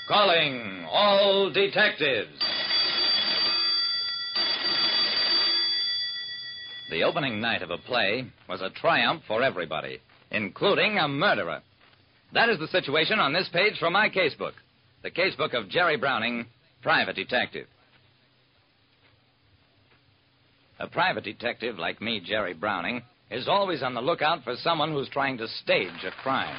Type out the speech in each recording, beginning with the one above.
Calling all detectives. The opening night of a play was a triumph for everybody, including a murderer. That is the situation on this page from my casebook. The casebook of Jerry Browning, private detective. A private detective like me, Jerry Browning, is always on the lookout for someone who's trying to stage a crime.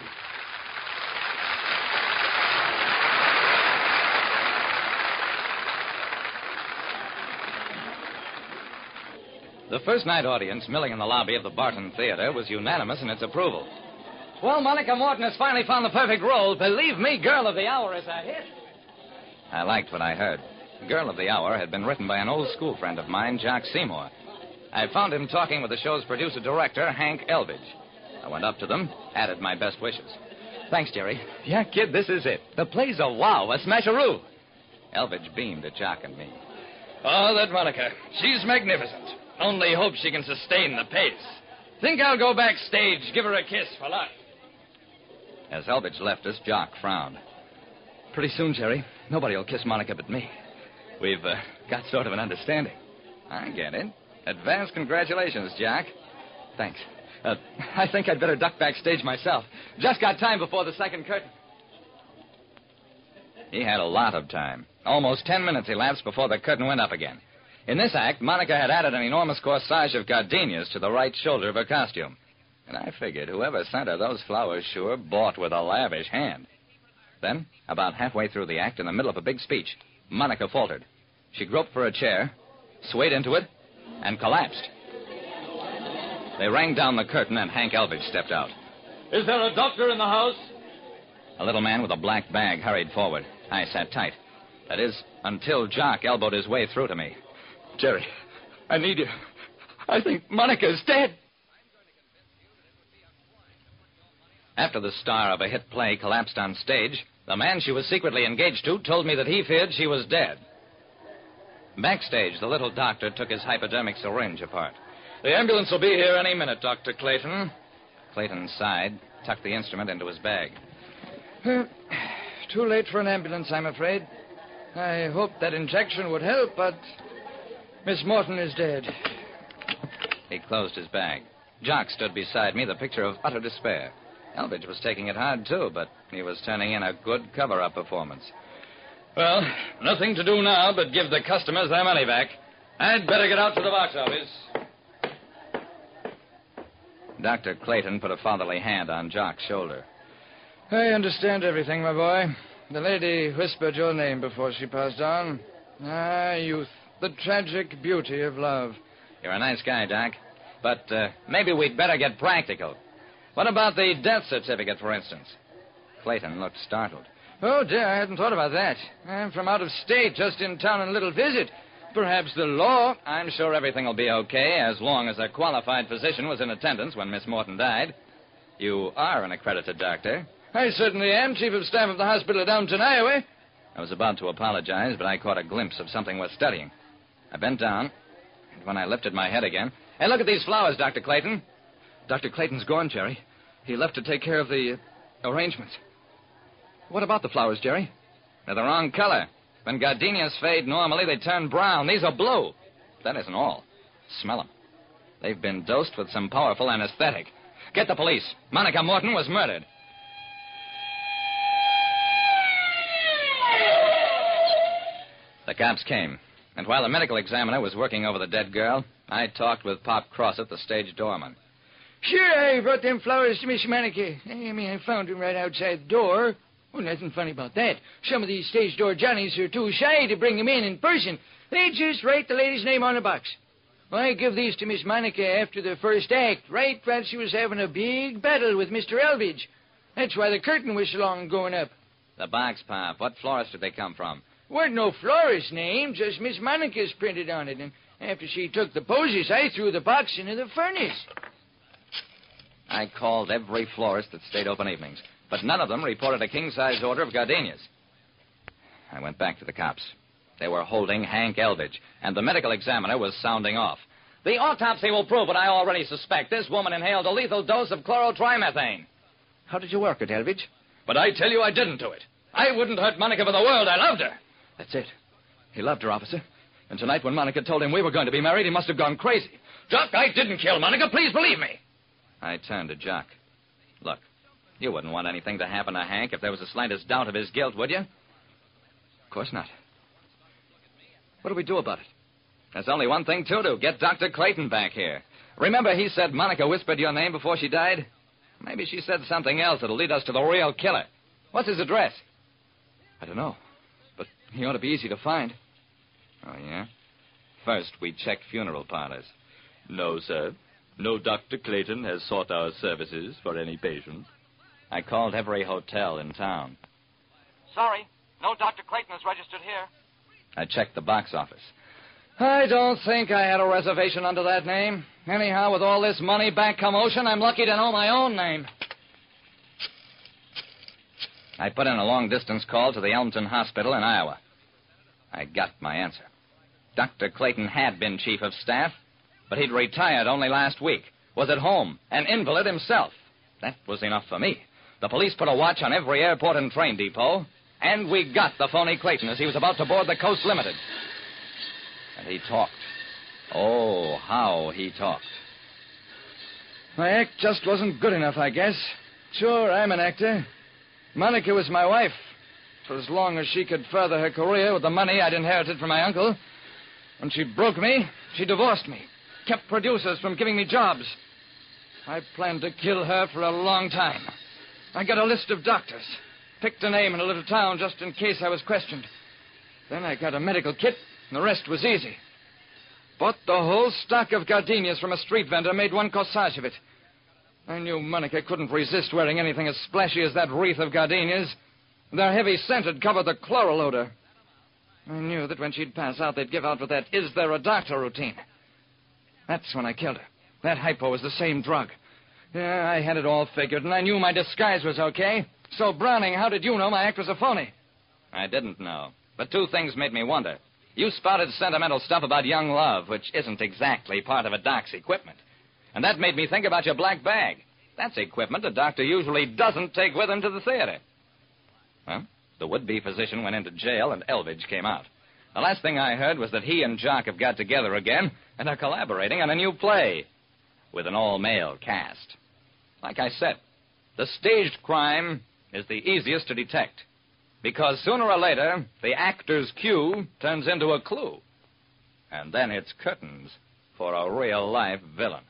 The first night audience milling in the lobby of the Barton Theater was unanimous in its approval. Well, Monica Morton has finally found the perfect role. Believe me, Girl of the Hour is a hit. I liked what I heard. Girl of the Hour had been written by an old school friend of mine, Jock Seymour. I found him talking with the show's producer-director, Hank Elvidge. I went up to them, added my best wishes. Thanks, Jerry. Yeah, kid, this is it. The play's a wow, a smasheroo. Elvidge beamed at Jock and me. Oh, that Monica. She's magnificent. Only hope she can sustain the pace. Think I'll go backstage, give her a kiss for luck. As Elvidge left us, Jock frowned. Pretty soon, Jerry, nobody will kiss Monica but me. We've got sort of an understanding. I get it. Advance congratulations, Jock. Thanks. I think I'd better duck backstage myself. Just got time before the second curtain. He had a lot of time. Almost 10 minutes elapsed before the curtain went up again. In this act, Monica had added an enormous corsage of gardenias to the right shoulder of her costume. And I figured whoever sent her those flowers sure bought with a lavish hand. Then, about halfway through the act, in the middle of a big speech, Monica faltered. She groped for a chair, swayed into it, and collapsed. They rang down the curtain, and Hank Elvidge stepped out. Is there a doctor in the house? A little man with a black bag hurried forward. I sat tight. That is, until Jock elbowed his way through to me. Jerry, I need you. I think Monica's dead. After the star of a hit play collapsed on stage, the man she was secretly engaged to told me that he feared she was dead. Backstage, the little doctor took his hypodermic syringe apart. The ambulance will be here any minute, Dr. Clayton. Clayton sighed, tucked the instrument into his bag. Too late for an ambulance, I'm afraid. I hoped that injection would help, but Miss Morton is dead. He closed his bag. Jock stood beside me, the picture of utter despair. Elvidge was taking it hard, too, but he was turning in a good cover-up performance. Well, nothing to do now but give the customers their money back. I'd better get out to the box office. Dr. Clayton put a fatherly hand on Jock's shoulder. I understand everything, my boy. The lady whispered your name before she passed on. Ah, youth. The tragic beauty of love. You're a nice guy, Doc. But maybe we'd better get practical. What about the death certificate, for instance? Clayton looked startled. Oh, dear, I hadn't thought about that. I'm from out of state, just in town on a little visit. Perhaps the law... I'm sure everything will be okay as long as a qualified physician was in attendance when Miss Morton died. You are an accredited doctor. I certainly am, Chief of Staff of the hospital of Downton, Iowa. I was about to apologize, but I caught a glimpse of something worth studying. I bent down, and when I lifted my head again... Hey, look at these flowers, Dr. Clayton. Dr. Clayton's gone, Jerry. He left to take care of the arrangements. What about the flowers, Jerry? They're the wrong color. When gardenias fade normally, they turn brown. These are blue. That isn't all. Smell them. They've been dosed with some powerful anesthetic. Get the police. Monica Morton was murdered. The cops came, and while the medical examiner was working over the dead girl, I talked with Pop Crossett, the stage doorman. Sure, I brought them flowers to Miss Monica. I found them right outside the door. Oh, nothing funny about that. Some of these stage door Johnnies are too shy to bring them in person. They just write the lady's name on the box. Well, I give these to Miss Monica after the first act, right while she was having a big battle with Mr. Elvidge. That's why the curtain was so long going up. The box, Pop. What florist did they come from? Weren't no florist name, just Miss Monica's printed on it. And after she took the posies, I threw the box into the furnace. I called every florist that stayed open evenings, but none of them reported a king-size order of gardenias. I went back to the cops. They were holding Hank Elvidge, and the medical examiner was sounding off. The autopsy will prove what I already suspect. This woman inhaled a lethal dose of chlorotrimethane. How did you work it, Elvidge? But I tell you I didn't do it. I wouldn't hurt Monica for the world. I loved her. That's it. He loved her, officer. And tonight when Monica told him we were going to be married, he must have gone crazy. Jock, I didn't kill Monica. Please believe me. I turned to Jock. Look, you wouldn't want anything to happen to Hank if there was the slightest doubt of his guilt, would you? Of course not. What do we do about it? There's only one thing to do. Get Dr. Clayton back here. Remember he said Monica whispered your name before she died? Maybe she said something else that'll lead us to the real killer. What's his address? I don't know. But he ought to be easy to find. Oh, yeah? First, we check funeral parlors. No, sir. No Dr. Clayton has sought our services for any patient. I called every hotel in town. Sorry. No Dr. Clayton is registered here. I checked the box office. I don't think I had a reservation under that name. Anyhow, with all this money-back commotion, I'm lucky to know my own name. I put in a long-distance call to the Elmton Hospital in Iowa. I got my answer. Dr. Clayton had been chief of staff, but he'd retired only last week, was at home, an invalid himself. That was enough for me. The police put a watch on every airport and train depot, and we got the phony Clayton as he was about to board the Coast Limited. And he talked. Oh, how he talked. My act just wasn't good enough, I guess. Sure, I'm an actor. Monica was my wife. For as long as she could further her career with the money I'd inherited from my uncle. When she broke me, she divorced me. Kept producers from giving me jobs. I planned to kill her for a long time. I got a list of doctors. Picked a name in a little town just in case I was questioned. Then I got a medical kit, and the rest was easy. Bought the whole stock of gardenias from a street vendor, made one corsage of it. I knew Monica couldn't resist wearing anything as splashy as that wreath of gardenias. Their heavy scent had covered the chloral odor. I knew that when she'd pass out, they'd give out with that "is there a doctor" routine. That's when I killed her. That hypo was the same drug. Yeah, I had it all figured, and I knew my disguise was okay. So, Browning, how did you know my act was a phony? I didn't know. But two things made me wonder. You spouted sentimental stuff about young love, which isn't exactly part of a doc's equipment. And that made me think about your black bag. That's equipment a doctor usually doesn't take with him to the theater. Well, the would-be physician went into jail and Elvidge came out. The last thing I heard was that he and Jock have got together again and are collaborating on a new play with an all-male cast. Like I said, the staged crime is the easiest to detect because sooner or later the actor's cue turns into a clue. And then it's curtains for a real-life villain.